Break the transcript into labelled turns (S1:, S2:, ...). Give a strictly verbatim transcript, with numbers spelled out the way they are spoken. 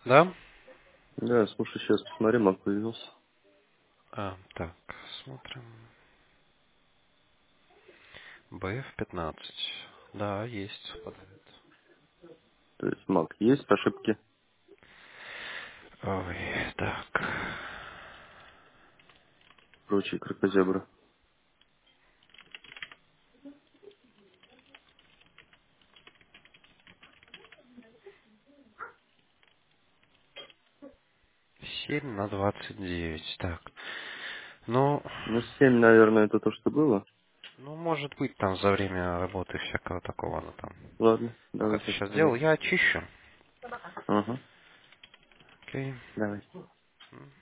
S1: Да?
S2: Да, слушай, сейчас посмотри, маг появился.
S1: А, так, смотрим. бэ эф пятнадцать. Да, есть. Совпадает.
S2: То есть маг есть, ошибки.
S1: Ой, так.
S2: Прочие крокозябры.
S1: семь на двадцать девять. Так. Ну,
S2: Ну, семь, наверное, это то, что было.
S1: ну, может быть, там за время работы всякого такого она там.
S2: Ладно, давай
S1: Пока
S2: сейчас
S1: сейчас делал,
S2: проверим.
S1: я очищу.
S2: Ага,
S1: Окей.
S2: давай.